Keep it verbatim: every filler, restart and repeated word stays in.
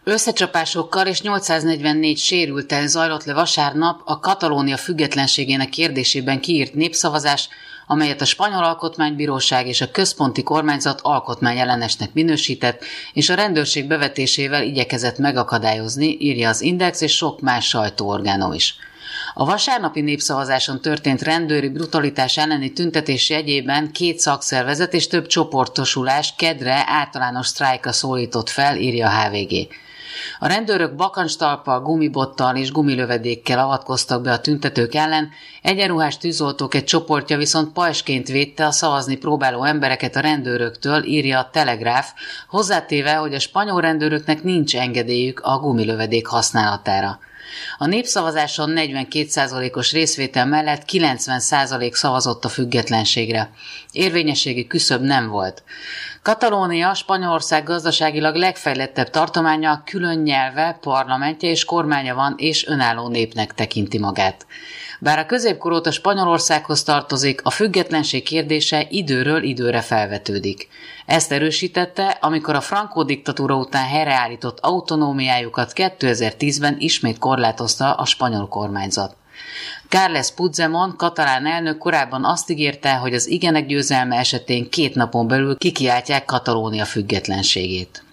Összecsapásokkal és nyolcszáznegyvennégy sérülten zajlott le vasárnap a Katalónia függetlenségének kérdésében kiírt népszavazás, amelyet a Spanyol Alkotmánybíróság és a központi kormányzat alkotmányellenesnek minősített, és a rendőrség bevetésével igyekezett megakadályozni, írja az Index és sok más sajtóorgánum is. A vasárnapi népszavazáson történt rendőri brutalitás elleni tüntetés jegyében két szakszervezet és több csoportosulás kedre általános sztrájkra szólított fel, írja a há vé gé. A rendőrök bakancstalppal, gumibottal és gumilövedékkel avatkoztak be a tüntetők ellen, egyenruhás tűzoltók egy csoportja viszont pajsként védte a szavazni próbáló embereket a rendőröktől, írja a Telegráf, hozzátéve, hogy a spanyol rendőröknek nincs engedélyük a gumilövedék használatára. A népszavazáson negyvenkét százalékos részvétel mellett kilencven százalék szavazott a függetlenségre. Érvényességi küszöb nem volt. Katalónia Spanyolország gazdaságilag legfejlettebb tartománya, külön nyelve, parlamentje és kormánya van, és önálló népnek tekinti magát. Bár a középkor óta Spanyolországhoz tartozik, a függetlenség kérdése időről időre felvetődik. Ezt erősítette, amikor a Franco diktatúra után helyreállított autonómiájukat kétezer-tízben ismét korlátozta a spanyol kormányzat. Carles Puigdemont, katalán elnök korábban azt ígérte, hogy az igenek győzelme esetén két napon belül kikiáltják Katalónia függetlenségét.